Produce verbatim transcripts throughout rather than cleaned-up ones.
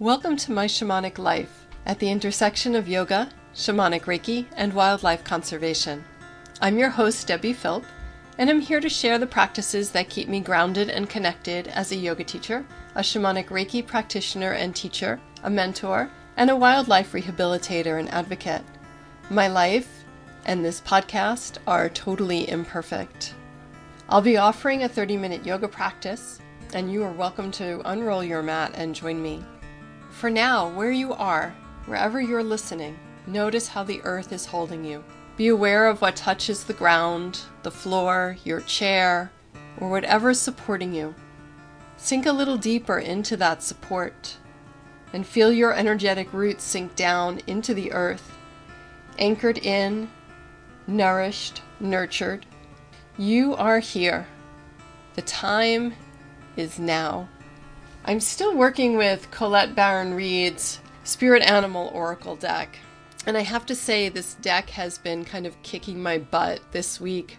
Welcome to My Shamanic Life, at the intersection of yoga, shamanic Reiki, and wildlife conservation. I'm your host, Debbie Philp, and I'm here to share the practices that keep me grounded and connected as a yoga teacher, a shamanic Reiki practitioner and teacher, a mentor, and a wildlife rehabilitator and advocate. My life and this podcast are totally imperfect. I'll be offering a thirty-minute yoga practice, and you are welcome to unroll your mat and join me. For now, where you are, wherever you're listening, notice how the earth is holding you. Be aware of what touches the ground, the floor, your chair, or whatever's supporting you. Sink a little deeper into that support and feel your energetic roots sink down into the earth, anchored in, nourished, nurtured. You are here. The time is now. I'm still working with Colette Baron-Reid's Spirit Animal Oracle deck, and I have to say this deck has been kind of kicking my butt this week.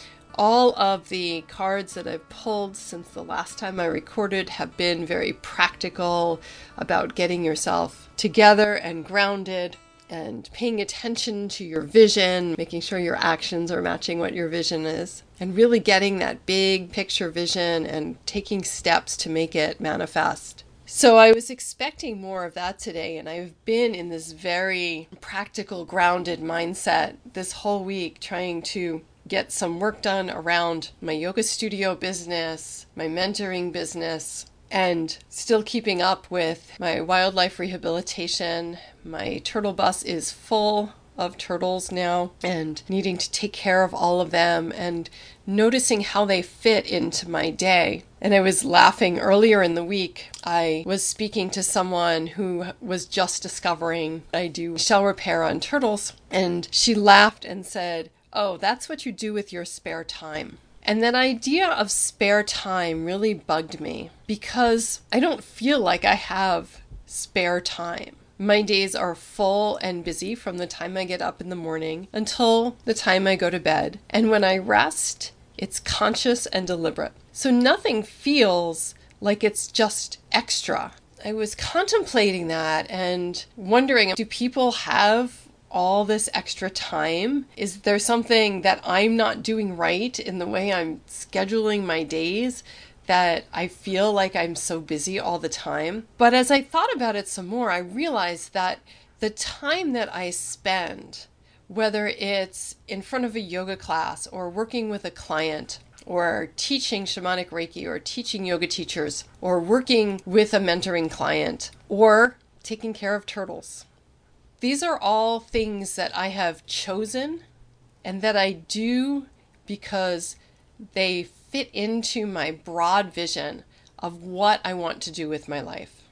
All of the cards that I've pulled since the last time I recorded have been very practical about getting yourself together and grounded and paying attention to your vision, making sure your actions are matching what your vision is, and really getting that big picture vision and taking steps to make it manifest. So I was expecting more of that today, and I've been in this very practical, grounded mindset this whole week, trying to get some work done around my yoga studio business, my mentoring business, and still keeping up with my wildlife rehabilitation. My turtle bus is full of turtles now, and needing to take care of all of them and noticing how they fit into my day. And I was laughing earlier in the week. I was speaking to someone who was just discovering I do shell repair on turtles, and she laughed and said, "Oh, that's what you do with your spare time." And that idea of spare time really bugged me because I don't feel like I have spare time. My days are full and busy from the time I get up in the morning until the time I go to bed. And when I rest, it's conscious and deliberate. So nothing feels like it's just extra. I was contemplating that and wondering, do people have all this extra time? Is there something that I'm not doing right in the way I'm scheduling my days that I feel like I'm so busy all the time? But as I thought about it some more, I realized that the time that I spend, whether it's in front of a yoga class or working with a client or teaching shamanic Reiki or teaching yoga teachers or working with a mentoring client or taking care of turtles, these are all things that I have chosen and that I do because they fit into my broad vision of what I want to do with my life.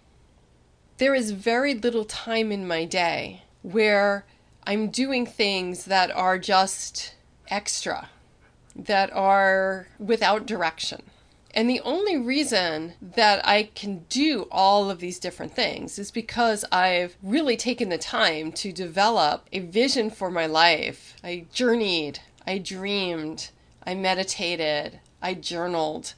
There is very little time in my day where I'm doing things that are just extra, that are without direction. And the only reason that I can do all of these different things is because I've really taken the time to develop a vision for my life. I journeyed, I dreamed, I meditated, I journaled,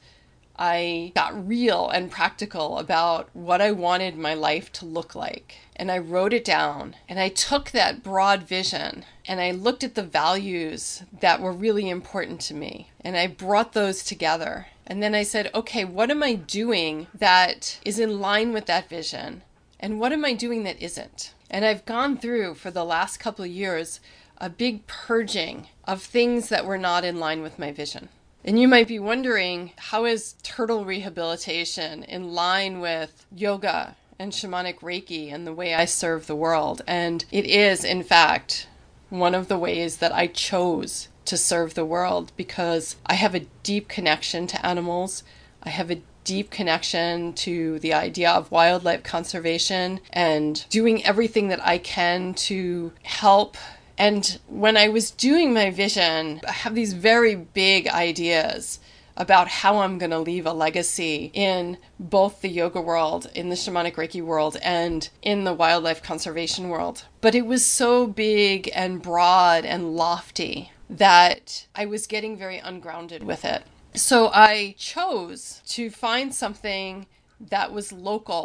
I got real and practical about what I wanted my life to look like. And I wrote it down, and I took that broad vision and I looked at the values that were really important to me, and I brought those together. And then I said, okay, what am I doing that is in line with that vision? And what am I doing that isn't? And I've gone through for the last couple of years a big purging of things that were not in line with my vision. And you might be wondering, how is turtle rehabilitation in line with yoga and shamanic Reiki and the way I serve the world? And it is, in fact, one of the ways that I chose to serve the world because I have a deep connection to animals. I have a deep connection to the idea of wildlife conservation and doing everything that I can to help. And when I was doing my vision, I have these very big ideas about how I'm going to leave a legacy in both the yoga world, in the shamanic Reiki world, and in the wildlife conservation world. But it was so big and broad and lofty that I was getting very ungrounded with it. So I chose to find something that was local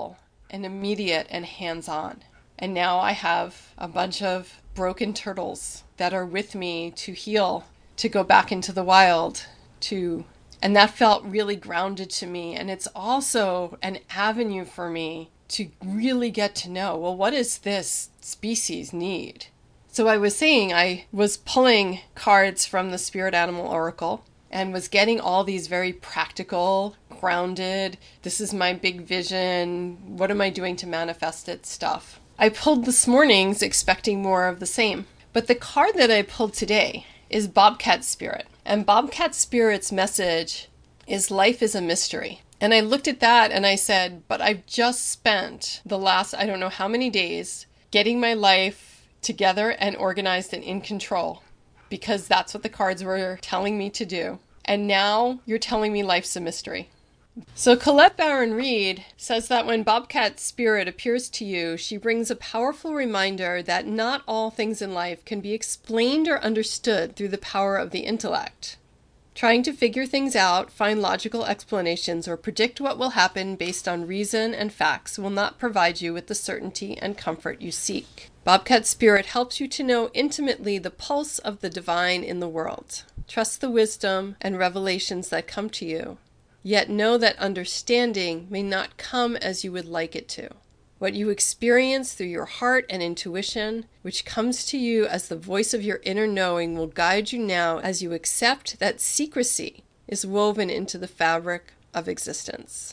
and immediate and hands-on. And now I have a bunch of broken turtles that are with me to heal, to go back into the wild, to, and that felt really grounded to me. And it's also an avenue for me to really get to know, well, what does this species need? So I was saying I was pulling cards from the Spirit Animal Oracle and was getting all these very practical, grounded, this is my big vision, what am I doing to manifest it stuff. I pulled this morning's expecting more of the same. But the card that I pulled today is Bobcat Spirit. And Bobcat Spirit's message is life is a mystery. And I looked at that and I said, but I've just spent the last, I don't know how many days, getting my life together and organized and in control, because that's what the cards were telling me to do. And now you're telling me life's a mystery. So Colette Baron Reid says that when Bobcat Spirit appears to you, she brings a powerful reminder that not all things in life can be explained or understood through the power of the intellect. Trying to figure things out, find logical explanations, or predict what will happen based on reason and facts will not provide you with the certainty and comfort you seek. Bobcat Spirit helps you to know intimately the pulse of the divine in the world. Trust the wisdom and revelations that come to you. Yet know that understanding may not come as you would like it to. What you experience through your heart and intuition, which comes to you as the voice of your inner knowing, will guide you now as you accept that secrecy is woven into the fabric of existence.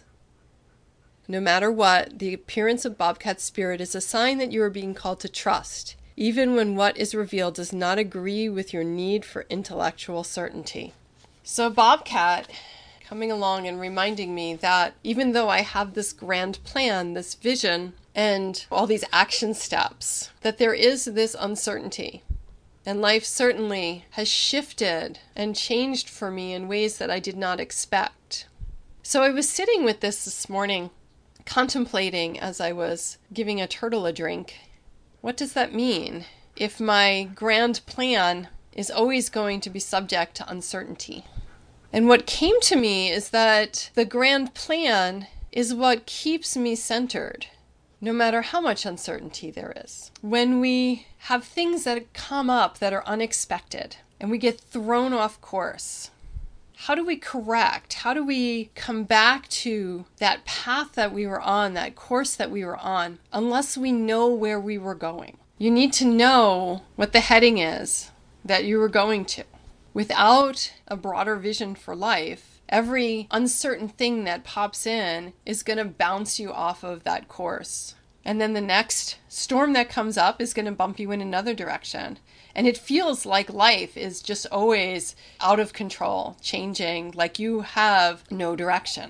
No matter what, the appearance of Bobcat Spirit is a sign that you are being called to trust, even when what is revealed does not agree with your need for intellectual certainty. So Bobcat coming along and reminding me that even though I have this grand plan, this vision, and all these action steps, that there is this uncertainty. And life certainly has shifted and changed for me in ways that I did not expect. So I was sitting with this this morning, contemplating as I was giving a turtle a drink. What does that mean if my grand plan is always going to be subject to uncertainty? And what came to me is that the grand plan is what keeps me centered, no matter how much uncertainty there is. When we have things that come up that are unexpected and we get thrown off course, how do we correct? How do we come back to that path that we were on, that course that we were on, unless we know where we were going? You need to know what the heading is that you were going to. Without a broader vision for life, every uncertain thing that pops in is going to bounce you off of that course. And then the next storm that comes up is going to bump you in another direction. And it feels like life is just always out of control, changing, like you have no direction.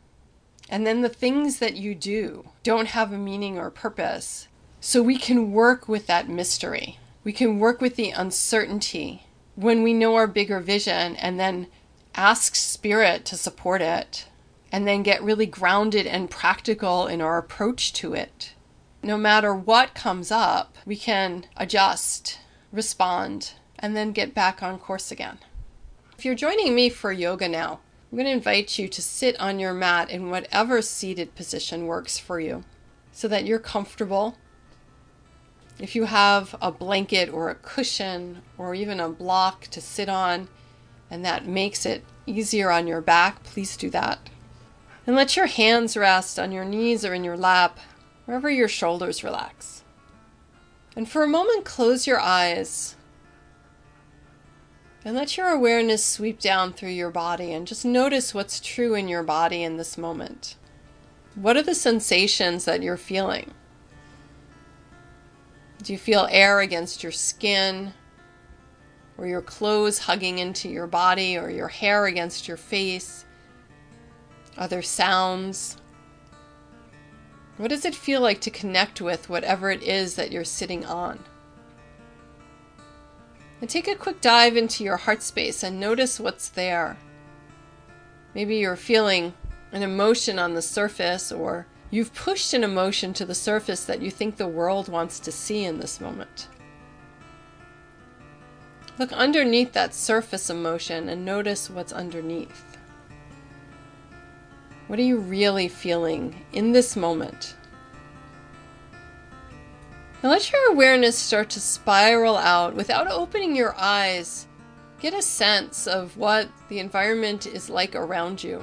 And then the things that you do don't have a meaning or purpose. So we can work with that mystery. We can work with the uncertainty when we know our bigger vision, and then ask Spirit to support it, and then get really grounded and practical in our approach to it. No matter what comes up, we can adjust, respond, and then get back on course again. If you're joining me for yoga now, I'm going to invite you to sit on your mat in whatever seated position works for you, so that you're comfortable. If you have a blanket or a cushion or even a block to sit on, and that makes it easier on your back, please do that. And let your hands rest on your knees or in your lap, wherever your shoulders relax. And for a moment, close your eyes and let your awareness sweep down through your body and just notice what's true in your body in this moment. What are the sensations that you're feeling? Do you feel air against your skin, or your clothes hugging into your body, or your hair against your face? Are there sounds? What does it feel like to connect with whatever it is that you're sitting on? And take a quick dive into your heart space and notice what's there. Maybe you're feeling an emotion on the surface, or you've pushed an emotion to the surface that you think the world wants to see in this moment. Look underneath that surface emotion and notice what's underneath. What are you really feeling in this moment? Now let your awareness start to spiral out without opening your eyes. Get a sense of what the environment is like around you.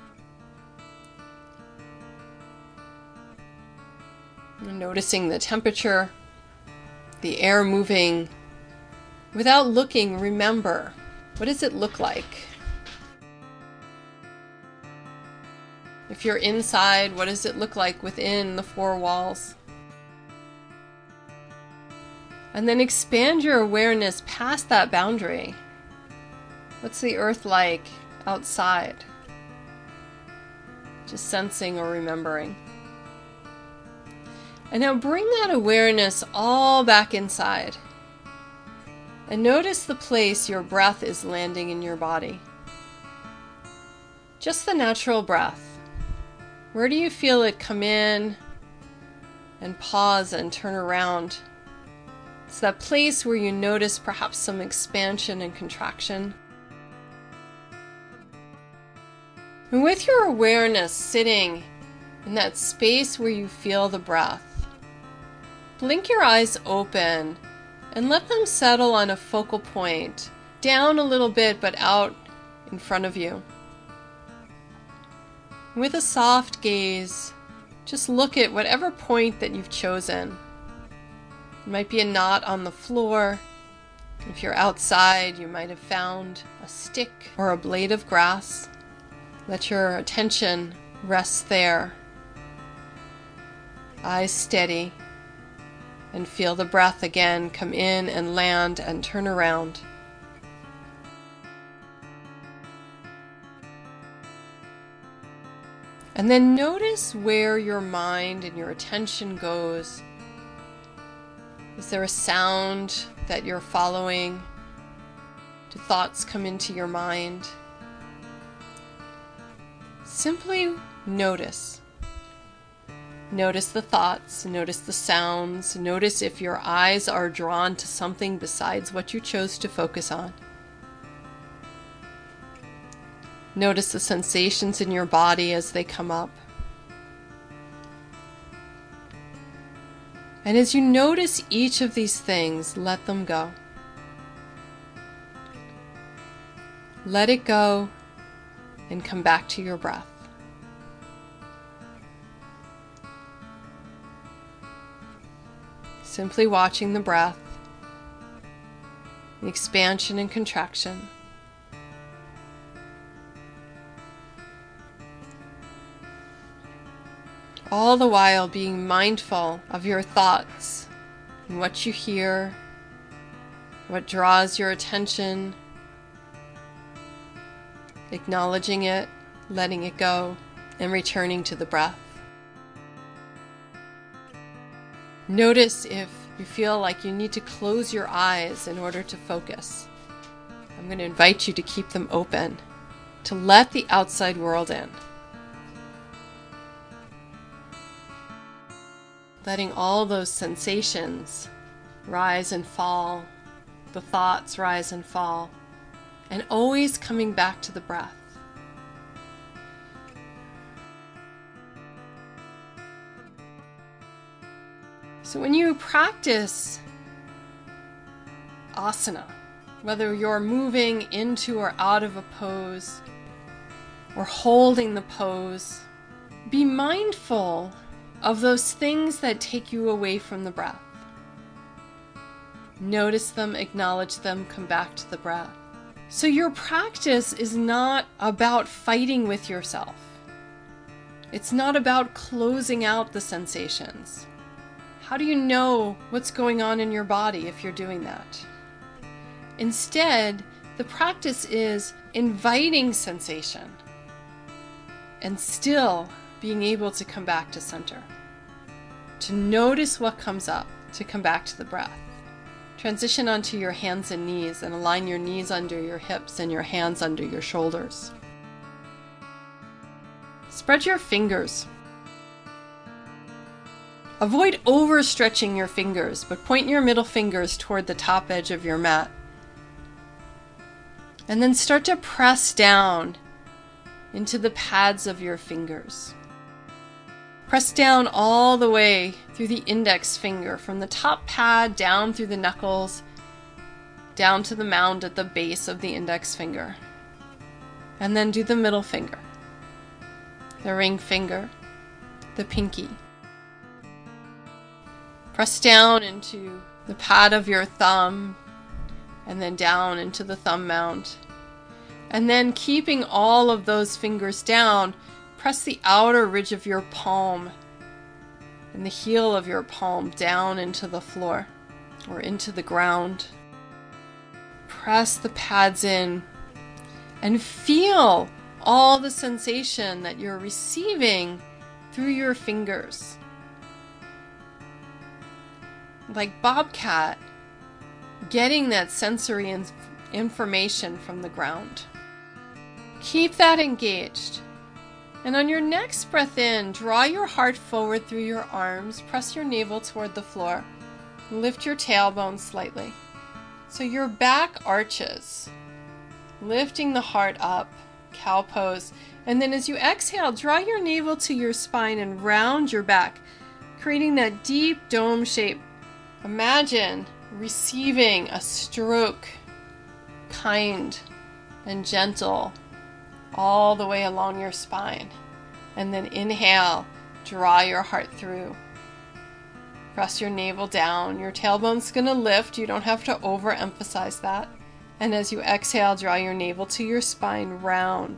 You're noticing the temperature, the air moving. Without looking, remember, what does it look like? If you're inside, what does it look like within the four walls? And then expand your awareness past that boundary. What's the earth like outside? Just sensing or remembering. And now bring that awareness all back inside. And notice the place your breath is landing in your body. Just the natural breath. Where do you feel it come in and pause and turn around? It's that place where you notice perhaps some expansion and contraction. And with your awareness sitting in that space where you feel the breath, blink your eyes open and let them settle on a focal point, down a little bit but out in front of you. With a soft gaze, just look at whatever point that you've chosen. It might be a knot on the floor. If you're outside, you might have found a stick or a blade of grass. Let your attention rest there. Eyes steady. And feel the breath again come in and land and turn around. And then notice where your mind and your attention goes. Is there a sound that you're following? Do thoughts come into your mind? Simply notice. Notice the thoughts, notice the sounds, notice if your eyes are drawn to something besides what you chose to focus on. Notice the sensations in your body as they come up. And as you notice each of these things, let them go. Let it go and come back to your breath. Simply watching the breath, the expansion and contraction. All the while being mindful of your thoughts and what you hear, what draws your attention, acknowledging it, letting it go, and returning to the breath. Notice if you feel like you need to close your eyes in order to focus. I'm going to invite you to keep them open, to let the outside world in. Letting all those sensations rise and fall, the thoughts rise and fall, and always coming back to the breath. So when you practice asana, whether you're moving into or out of a pose or holding the pose, be mindful of those things that take you away from the breath. Notice them, acknowledge them, come back to the breath. So your practice is not about fighting with yourself. It's not about closing out the sensations. How do you know what's going on in your body if you're doing that? Instead, the practice is inviting sensation and still being able to come back to center. To notice what comes up, to come back to the breath. Transition onto your hands and knees and align your knees under your hips and your hands under your shoulders. Spread your fingers. Avoid overstretching your fingers, but point your middle fingers toward the top edge of your mat. And then start to press down into the pads of your fingers. Press down all the way through the index finger, from the top pad down through the knuckles, down to the mound at the base of the index finger. And then do the middle finger, the ring finger, the pinky. Press down into the pad of your thumb and then down into the thumb mound. And then keeping all of those fingers down, press the outer ridge of your palm and the heel of your palm down into the floor or into the ground. Press the pads in and feel all the sensation that you're receiving through your fingers. Like Bobcat, getting that sensory in- information from the ground. Keep that engaged. And on your next breath in, draw your heart forward through your arms, press your navel toward the floor, lift your tailbone slightly. So your back arches, lifting the heart up, cow pose. And then as you exhale, draw your navel to your spine and round your back, creating that deep dome shape. Imagine receiving a stroke, kind and gentle, all the way along your spine. And then inhale, draw your heart through. Press your navel down. Your tailbone's going to lift. You don't have to overemphasize that. And as you exhale, draw your navel to your spine, round.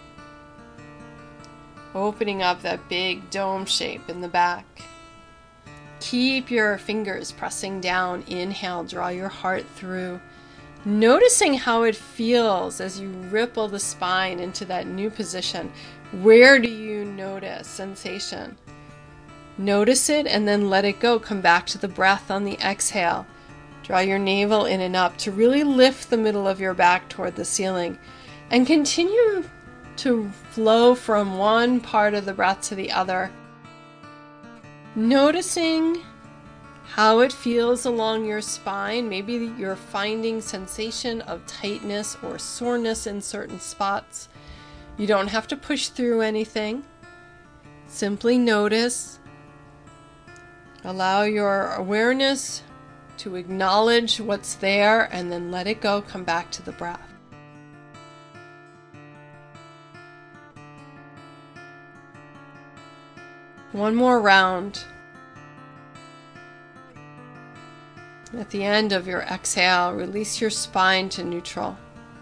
Opening up that big dome shape in the back. Keep your fingers pressing down. Inhale, draw your heart through. Noticing how it feels as you ripple the spine into that new position. Where do you notice sensation? Notice it and then let it go. Come back to the breath on the exhale. Draw your navel in and up to really lift the middle of your back toward the ceiling. And continue to flow from one part of the breath to the other. Noticing how it feels along your spine. Maybe you're finding sensation of tightness or soreness in certain spots. You don't have to push through anything. Simply notice. Allow your awareness to acknowledge what's there and then let it go. Come back to the breath. One more round. At the end of your exhale, release your spine to neutral.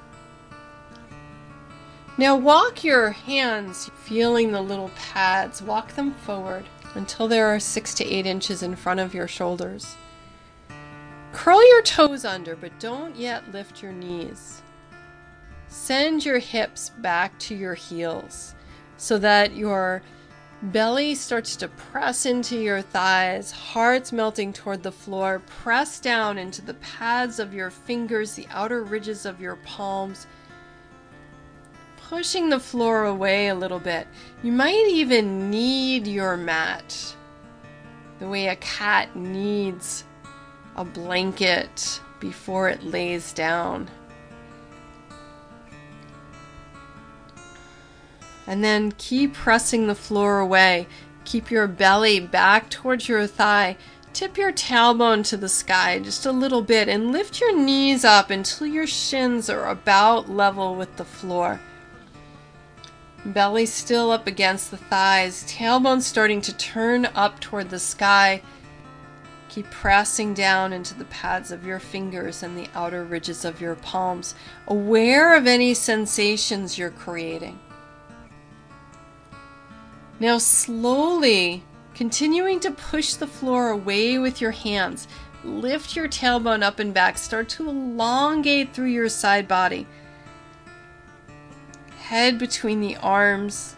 Now walk your hands, feeling the little pads, walk them forward until they are six to eight inches in front of your shoulders. Curl your toes under, but don't yet lift your knees. Send your hips back to your heels so that your belly starts to press into your thighs, heart's melting toward the floor. Press down into the pads of your fingers, the outer ridges of your palms, pushing the floor away a little bit. You might even knead your mat the way a cat kneads a blanket before it lays down. And then keep pressing the floor away. Keep your belly back towards your thigh. Tip your tailbone to the sky just a little bit and lift your knees up until your shins are about level with the floor. Belly still up against the thighs. Tailbone starting to turn up toward the sky. Keep pressing down into the pads of your fingers and the outer ridges of your palms, aware of any sensations you're creating. Now slowly, continuing to push the floor away with your hands, lift your tailbone up and back. Start to elongate through your side body. Head between the arms.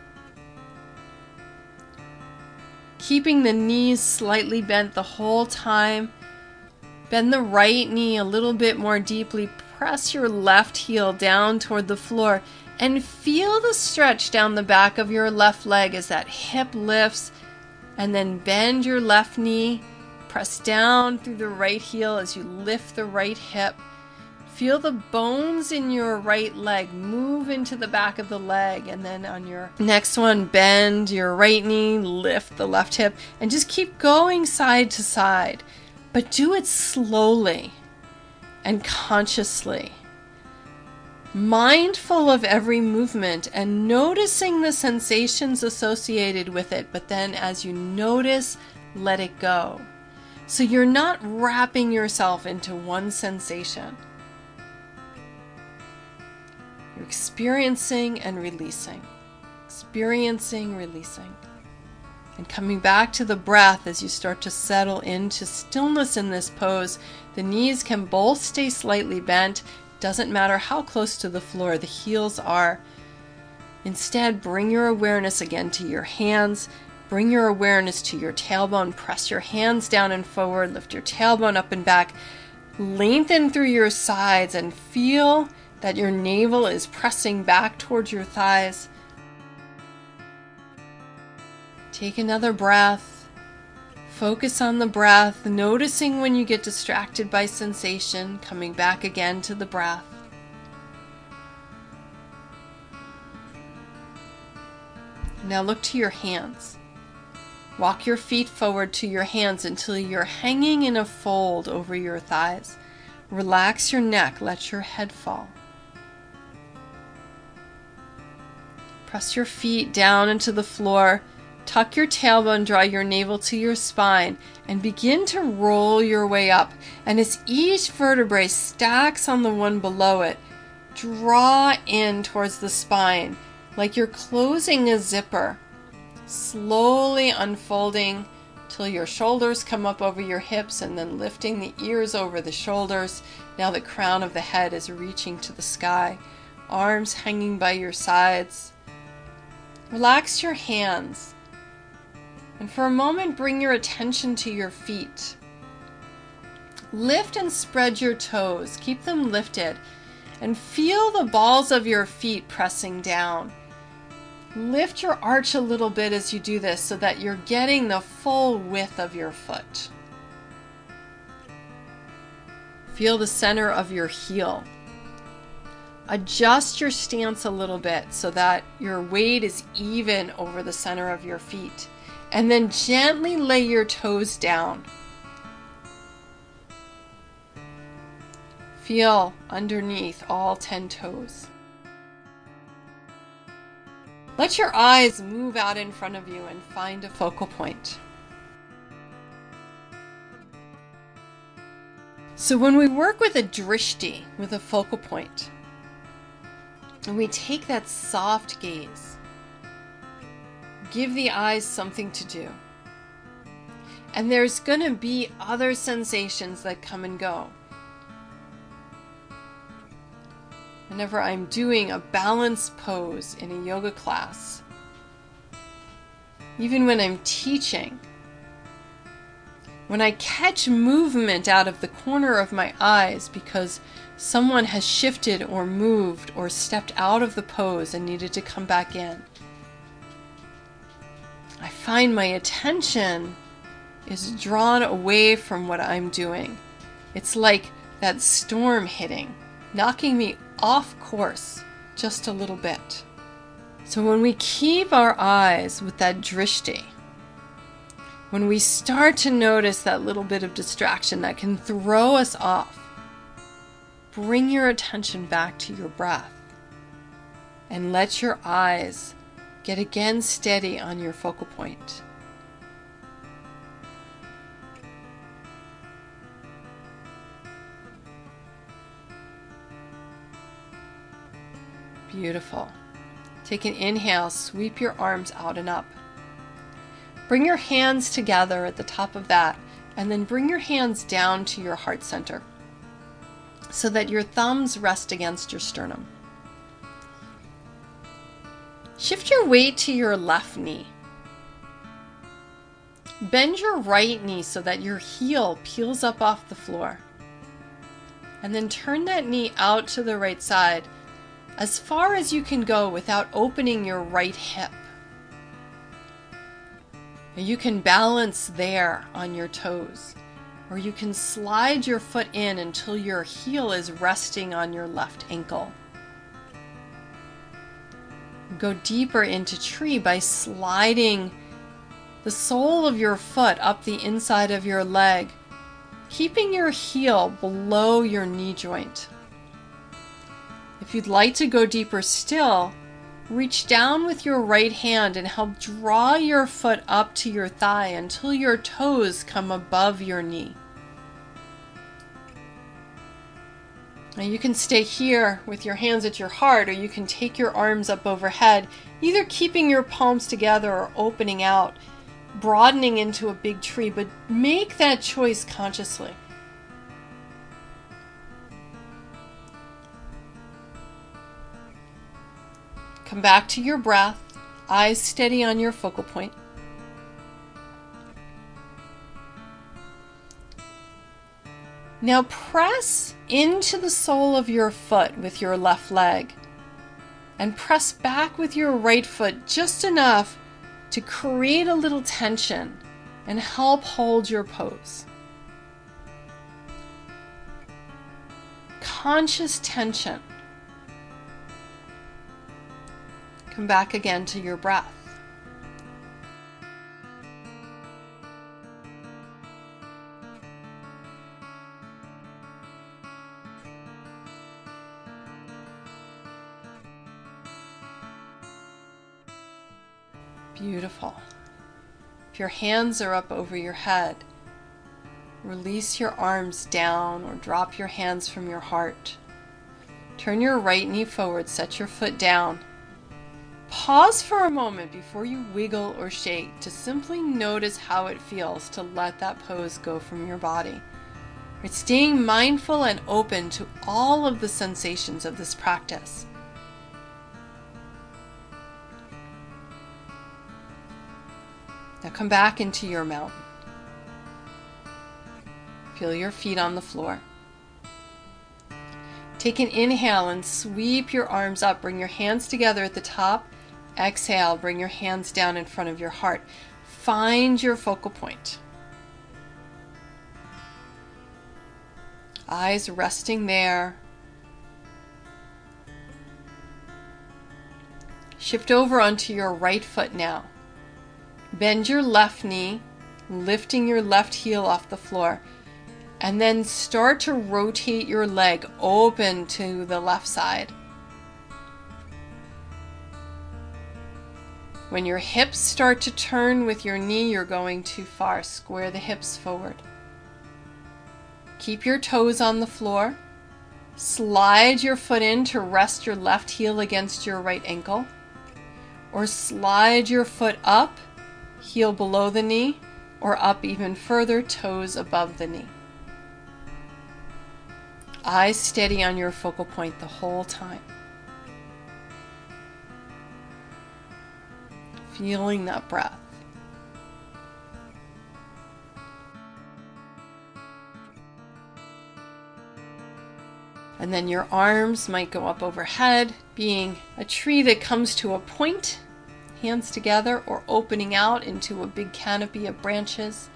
Keeping the knees slightly bent the whole time. Bend the right knee a little bit more deeply. Press your left heel down toward the floor. And feel the stretch down the back of your left leg as that hip lifts. And then bend your left knee. Press down through the right heel as you lift the right hip. Feel the bones in your right leg move into the back of the leg, and then on your next one, bend your right knee, lift the left hip, and just keep going side to side. But do it slowly and consciously, mindful of every movement and noticing the sensations associated with it. But then as you notice, let it go. So you're not wrapping yourself into one sensation. You're experiencing and releasing, experiencing, releasing, and coming back to the breath as you start to settle into stillness in this pose. The knees can both stay slightly bent. Doesn't matter how close to the floor the heels are. Instead, bring your awareness again to your hands. Bring your awareness to your tailbone. Press your hands down and forward. Lift your tailbone up and back. Lengthen through your sides and feel that your navel is pressing back towards your thighs. Take another breath. Focus on the breath, noticing when you get distracted by sensation, coming back again to the breath. Now look to your hands. Walk your feet forward to your hands until you're hanging in a fold over your thighs. Relax your neck, let your head fall. Press your feet down into the floor. Tuck your tailbone, draw your navel to your spine, and begin to roll your way up. And as each vertebrae stacks on the one below it, draw in towards the spine like you're closing a zipper, slowly unfolding till your shoulders come up over your hips, and then lifting the ears over the shoulders. Now the crown of the head is reaching to the sky, arms hanging by your sides. Relax your hands. And for a moment, bring your attention to your feet. Lift and spread your toes. Keep them lifted. And feel the balls of your feet pressing down. Lift your arch a little bit as you do this so that you're getting the full width of your foot. Feel the center of your heel. Adjust your stance a little bit so that your weight is even over the center of your feet. And then gently lay your toes down. Feel underneath all ten toes. Let your eyes move out in front of you and find a focal point. So when we work with a drishti, with a focal point, and we take that soft gaze, give the eyes something to do. And there's going to be other sensations that come and go. Whenever I'm doing a balance pose in a yoga class, even when I'm teaching, when I catch movement out of the corner of my eyes because someone has shifted or moved or stepped out of the pose and needed to come back in, I find my attention is drawn away from what I'm doing. It's like that storm hitting, knocking me off course just a little bit. So when we keep our eyes with that drishti, when we start to notice that little bit of distraction that can throw us off, bring your attention back to your breath and let your eyes get again steady on your focal point. Beautiful. Take an inhale, sweep your arms out and up. Bring your hands together at the top of that, and then bring your hands down to your heart center so that your thumbs rest against your sternum. Shift your weight to your left knee. Bend your right knee so that your heel peels up off the floor. And then turn that knee out to the right side as far as you can go without opening your right hip. You can balance there on your toes. or you can slide your foot in until your heel is resting on your left ankle. Go deeper into tree by sliding the sole of your foot up the inside of your leg, keeping your heel below your knee joint. If you'd like to go deeper still, reach down with your right hand and help draw your foot up to your thigh until your toes come above your knee. Now you can stay here with your hands at your heart, or you can take your arms up overhead, either keeping your palms together or opening out, broadening into a big tree, but make that choice consciously. Come back to your breath, eyes steady on your focal point. Now press into the sole of your foot with your left leg and press back with your right foot just enough to create a little tension and help hold your pose. Conscious tension. Come back again to your breath. Beautiful. If your hands are up over your head, release your arms down or drop your hands from your heart. Turn your right knee forward, set your foot down. Pause for a moment before you wiggle or shake to simply notice how it feels to let that pose go from your body. It's staying mindful and open to all of the sensations of this practice. Now come back into your mountain. Feel your feet on the floor. Take an inhale and sweep your arms up. Bring your hands together at the top. Exhale, bring your hands down in front of your heart. Find your focal point. Eyes resting there. Shift over onto your right foot now. Bend your left knee, lifting your left heel off the floor, and then start to rotate your leg open to the left side. When your hips start to turn with your knee, you're going too far. Square the hips forward. Keep your toes on the floor. Slide your foot in to rest your left heel against your right ankle, or slide your foot up, heel below the knee, or up even further, toes above the knee. Eyes steady on your focal point the whole time. Feeling that breath. And then your arms might go up overhead, being a tree that comes to a point, hands together, or opening out into a big canopy of branches.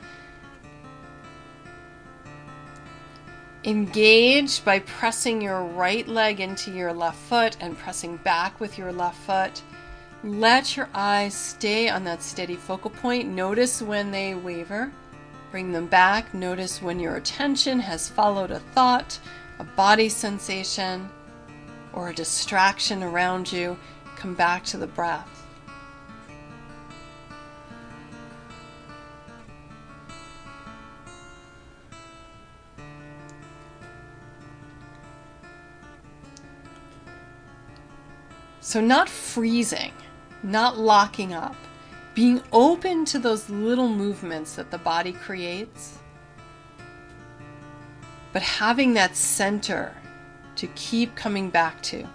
Engage by pressing your right leg into your left foot and pressing back with your left foot. Let your eyes stay on that steady focal point. Notice when they waver. Bring them back. Notice when your attention has followed a thought, a body sensation, or a distraction around you. Come back to the breath. So not freezing, not locking up, being open to those little movements that the body creates, but having that center to keep coming back to.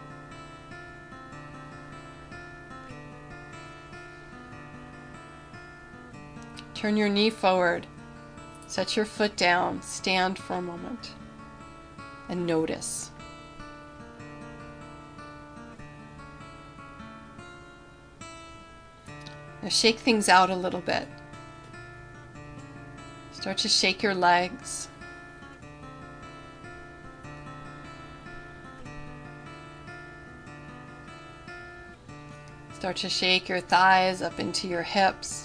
Turn your knee forward, set your foot down, stand for a moment, and notice. Now shake things out a little bit. Start to shake your legs. Start to shake your thighs up into your hips.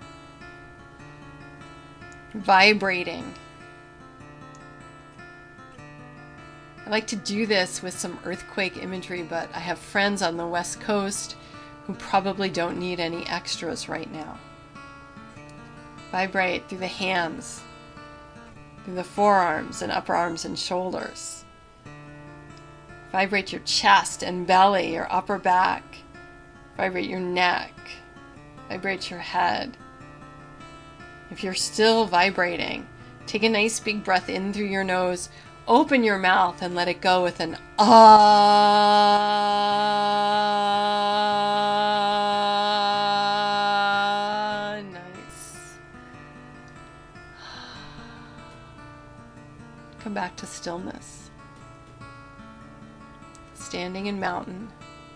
Vibrating. I like to do this with some earthquake imagery, but I have friends on the West Coast who probably don't need any extras right now. Vibrate through the hands, through the forearms and upper arms and shoulders. Vibrate your chest and belly, your upper back. Vibrate your neck. Vibrate your head. If you're still vibrating, take a nice big breath in through your nose. Open your mouth and let it go with an ah. Nice. Come back to stillness. Standing in mountain.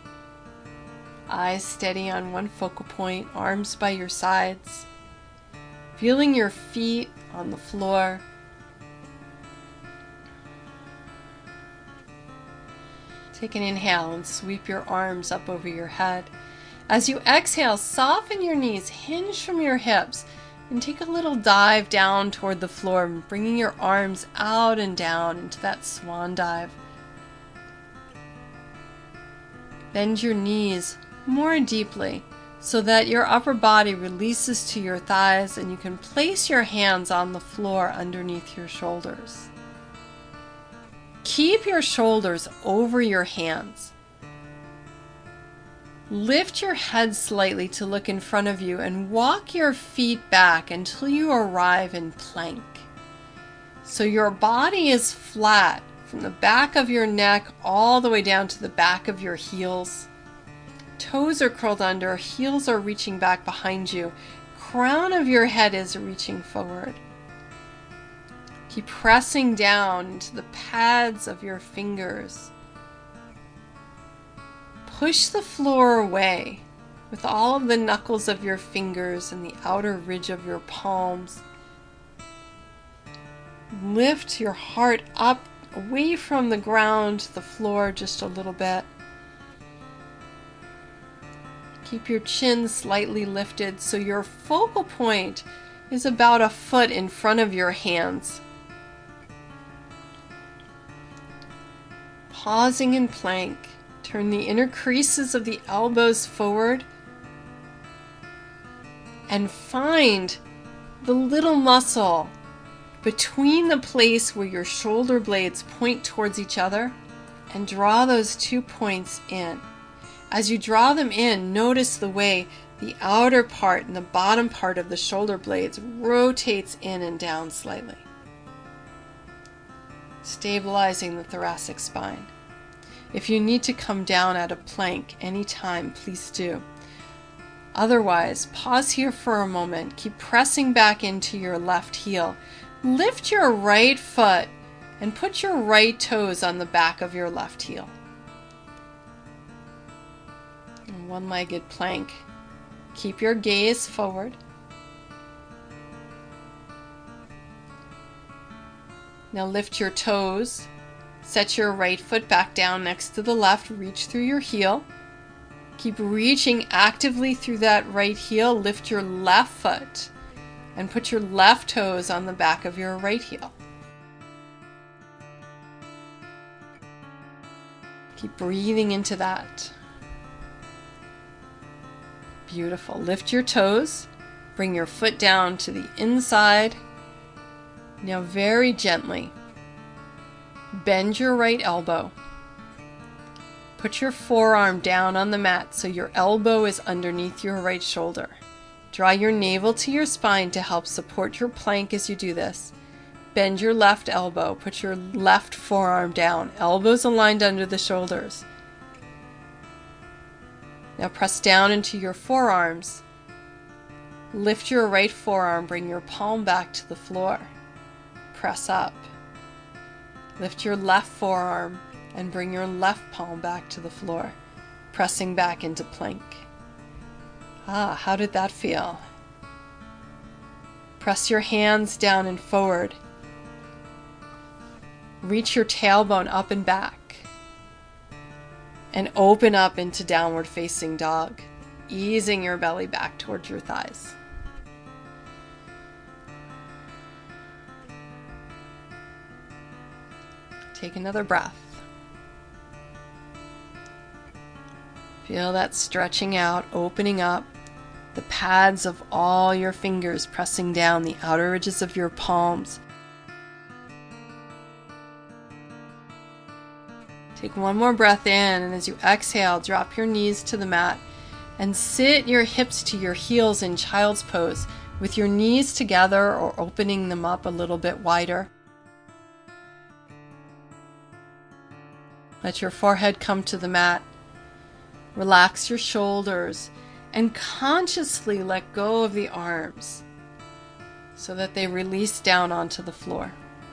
Eyes steady on one focal point, arms by your sides. Feeling your feet on the floor. Take an inhale and sweep your arms up over your head. As you exhale, soften your knees, hinge from your hips, and take a little dive down toward the floor, bringing your arms out and down into that swan dive. Bend your knees more deeply so that your upper body releases to your thighs and you can place your hands on the floor underneath your shoulders. Keep your shoulders over your hands. Lift your head slightly to look in front of you and walk your feet back until you arrive in plank. So your body is flat from the back of your neck all the way down to the back of your heels. Toes are curled under, heels are reaching back behind you. Crown of your head is reaching forward. Keep pressing down into the pads of your fingers. Push the floor away with all of the knuckles of your fingers and the outer ridge of your palms. Lift your heart up away from the ground to the floor just a little bit. Keep your chin slightly lifted so your focal point is about a foot in front of your hands. Pausing in plank, turn the inner creases of the elbows forward and find the little muscle between the place where your shoulder blades point towards each other and draw those two points in. As you draw them in, notice the way the outer part and the bottom part of the shoulder blades rotates in and down slightly, stabilizing the thoracic spine. If you need to come down out of plank anytime, please do. Otherwise, pause here for a moment. Keep pressing back into your left heel. Lift your right foot and put your right toes on the back of your left heel. One-legged plank. Keep your gaze forward. Now lift your toes. Set your right foot back down next to the left. Reach through your heel. Keep reaching actively through that right heel. Lift your left foot and put your left toes on the back of your right heel. Keep breathing into that. Beautiful. Lift your toes. Bring your foot down to the inside. Now very gently, bend your right elbow. Put your forearm down on the mat so your elbow is underneath your right shoulder. Draw your navel to your spine to help support your plank as you do this. Bend your left elbow. Put your left forearm down. Elbows aligned under the shoulders. Now press down into your forearms. Lift your right forearm. Bring your palm back to the floor. Press up. Lift your left forearm and bring your left palm back to the floor, pressing back into plank. Ah, how did that feel? Press your hands down and forward. Reach your tailbone up and back. And open up into downward facing dog, easing your belly back towards your thighs. Take another breath. Feel that stretching out, opening up. The pads of all your fingers pressing down the outer ridges of your palms. Take one more breath in, and as you exhale, drop your knees to the mat and sit your hips to your heels in child's pose with your knees together or opening them up a little bit wider. Let your forehead come to the mat. Relax your shoulders and consciously let go of the arms so that they release down onto the floor.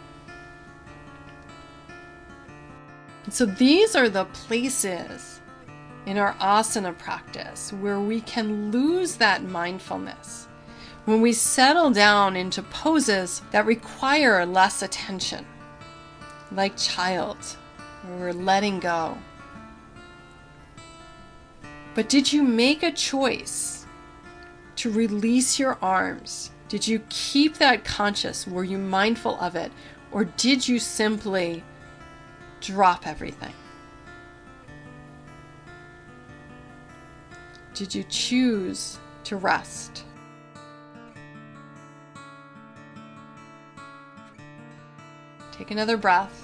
And so these are the places in our asana practice where we can lose that mindfulness, when we settle down into poses that require less attention, like child, where we're letting go. But did you make a choice to release your arms? Did you keep that conscious? Were you mindful of it? Or did you simply drop everything? Did you choose to rest? Take another breath.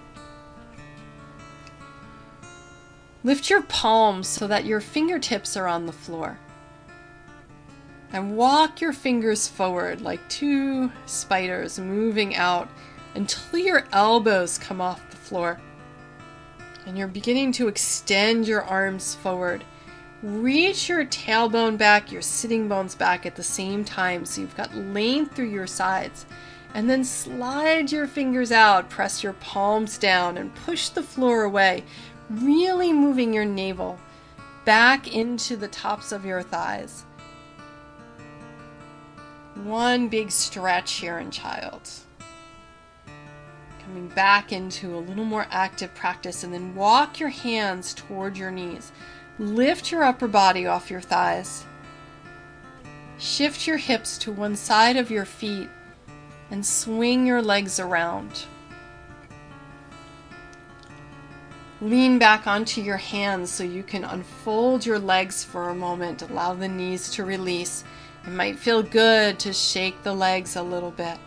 Lift your palms so that your fingertips are on the floor. And walk your fingers forward like two spiders moving out until your elbows come off the floor. And you're beginning to extend your arms forward. Reach your tailbone back, your sitting bones back at the same time so you've got length through your sides. And then slide your fingers out, press your palms down and push the floor away. Really moving your navel back into the tops of your thighs. One big stretch here in child. Coming back into a little more active practice, and then walk your hands toward your knees. Lift your upper body off your thighs. Shift your hips to one side of your feet and swing your legs around. Lean back onto your hands so you can unfold your legs for a moment. Allow the knees to release. It might feel good to shake the legs a little bit.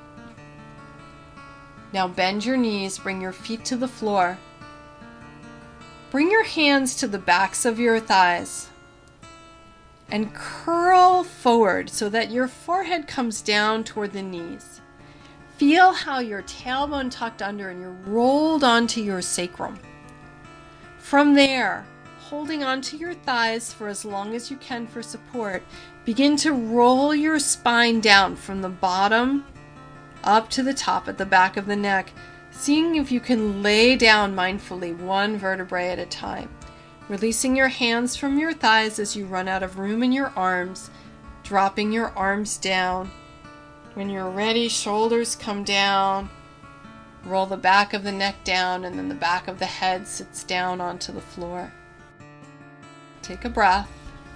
Now bend your knees, bring your feet to the floor. Bring your hands to the backs of your thighs and curl forward so that your forehead comes down toward the knees. Feel how your tailbone tucked under and you're rolled onto your sacrum. From there, holding onto your thighs for as long as you can for support, begin to roll your spine down from the bottom up to the top at the back of the neck, seeing if you can lay down mindfully one vertebrae at a time. Releasing your hands from your thighs as you run out of room in your arms, dropping your arms down. When you're ready, shoulders come down. Roll the back of the neck down, and then the back of the head sits down onto the floor. Take a breath.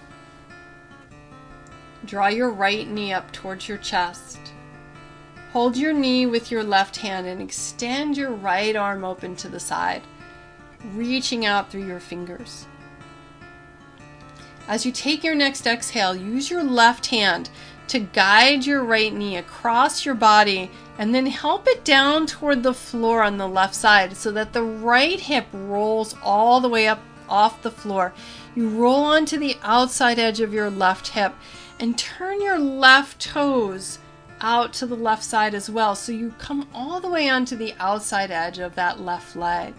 Draw your right knee up towards your chest. Hold your knee with your left hand and extend your right arm open to the side, reaching out through your fingers. As you take your next exhale, use your left hand to guide your right knee across your body and then help it down toward the floor on the left side so that the right hip rolls all the way up off the floor. You roll onto the outside edge of your left hip and turn your left toes out to the left side as well, so you come all the way onto the outside edge of that left leg.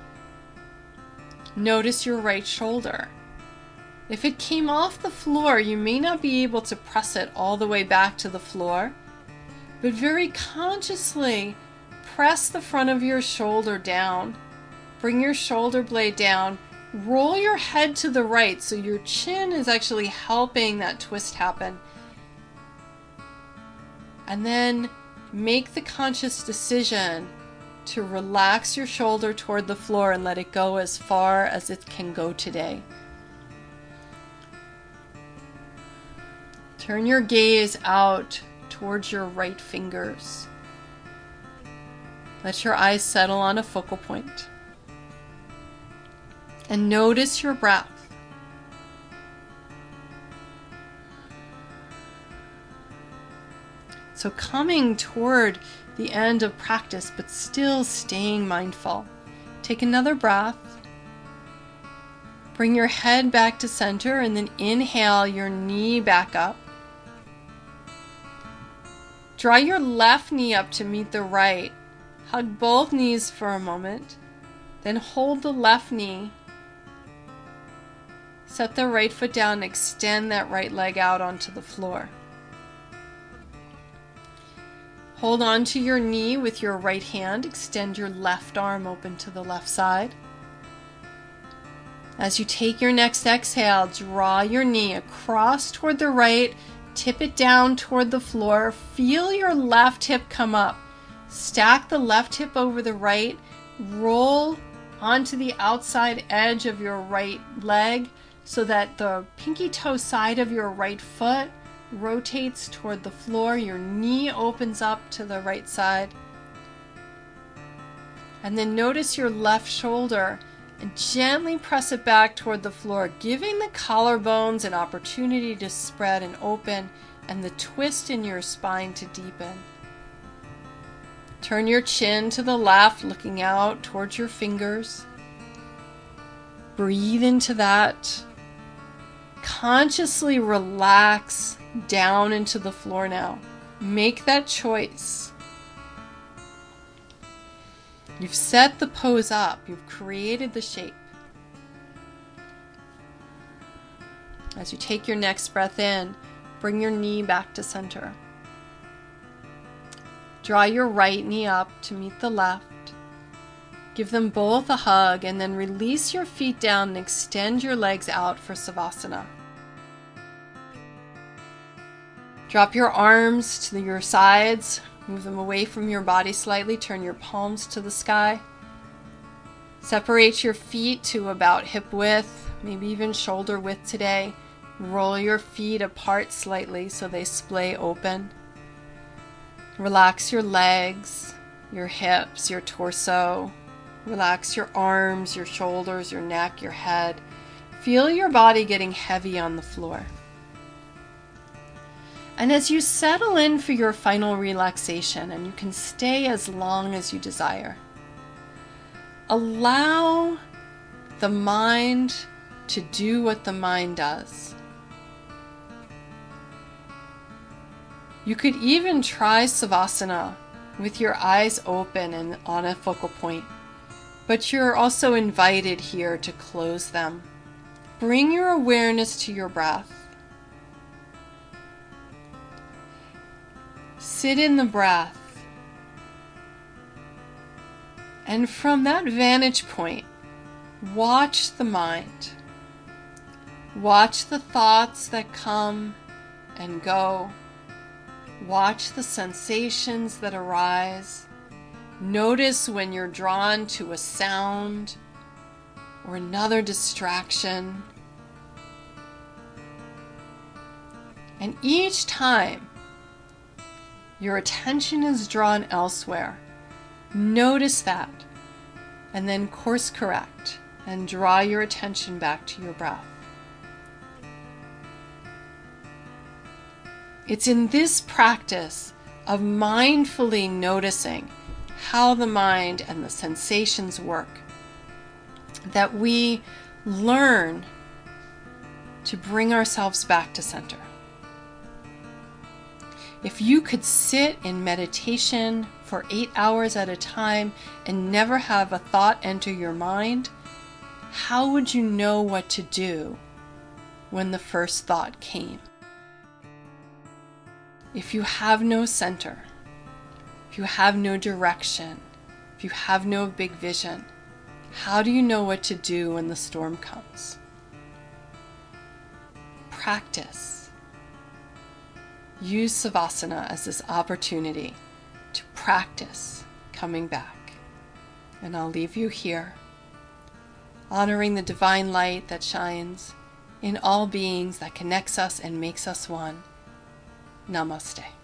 Notice your right shoulder. If it came off the floor, you may not be able to press it all the way back to the floor, but very consciously press the front of your shoulder down. Bring your shoulder blade down. Roll your head to the right so your chin is actually helping that twist happen. And then make the conscious decision to relax your shoulder toward the floor and let it go as far as it can go today. Turn your gaze out towards your right fingers. Let your eyes settle on a focal point. And notice your breath. So coming toward the end of practice, but still staying mindful. Take another breath. Bring your head back to center and then inhale your knee back up. Draw your left knee up to meet the right. Hug both knees for a moment. Then hold the left knee. Set the right foot down and extend that right leg out onto the floor. Hold on to your knee with your right hand. Extend your left arm open to the left side. As you take your next exhale, draw your knee across toward the right. Tip it down toward the floor. Feel your left hip come up. Stack the left hip over the right. Roll onto the outside edge of your right leg so that the pinky toe side of your right foot rotates toward the floor. Your knee opens up to the right side. And then notice your left shoulder and gently press it back toward the floor, giving the collarbones an opportunity to spread and open and the twist in your spine to deepen. Turn your chin to the left, looking out towards your fingers. Breathe into that. Consciously relax down into the floor now. Make that choice. You've set the pose up. You've created the shape. As you take your next breath in, bring your knee back to center. Draw your right knee up to meet the left. Give them both a hug and then release your feet down and extend your legs out for Savasana. Drop your arms to your sides. Move them away from your body slightly. Turn your palms to the sky. Separate your feet to about hip width, maybe even shoulder width today. Roll your feet apart slightly so they splay open. Relax your legs, your hips, your torso. Relax your arms, your shoulders, your neck, your head. Feel your body getting heavy on the floor. And as you settle in for your final relaxation, and you can stay as long as you desire, allow the mind to do what the mind does. You could even try Savasana with your eyes open and on a focal point, but you're also invited here to close them. Bring your awareness to your breath. Sit in the breath. And from that vantage point, watch the mind. Watch the thoughts that come and go. Watch the sensations that arise. Notice when you're drawn to a sound or another distraction. And each time your attention is drawn elsewhere, notice that, and then course correct and draw your attention back to your breath. It's in this practice of mindfully noticing how the mind and the sensations work that we learn to bring ourselves back to center. If you could sit in meditation for eight hours at a time and never have a thought enter your mind, how would you know what to do when the first thought came? If you have no center, if you have no direction, if you have no big vision, how do you know what to do when the storm comes? Practice. use Savasana as this opportunity to practice coming back. And I'll leave you here, honoring the divine light that shines in all beings, that connects us and makes us one. Namaste.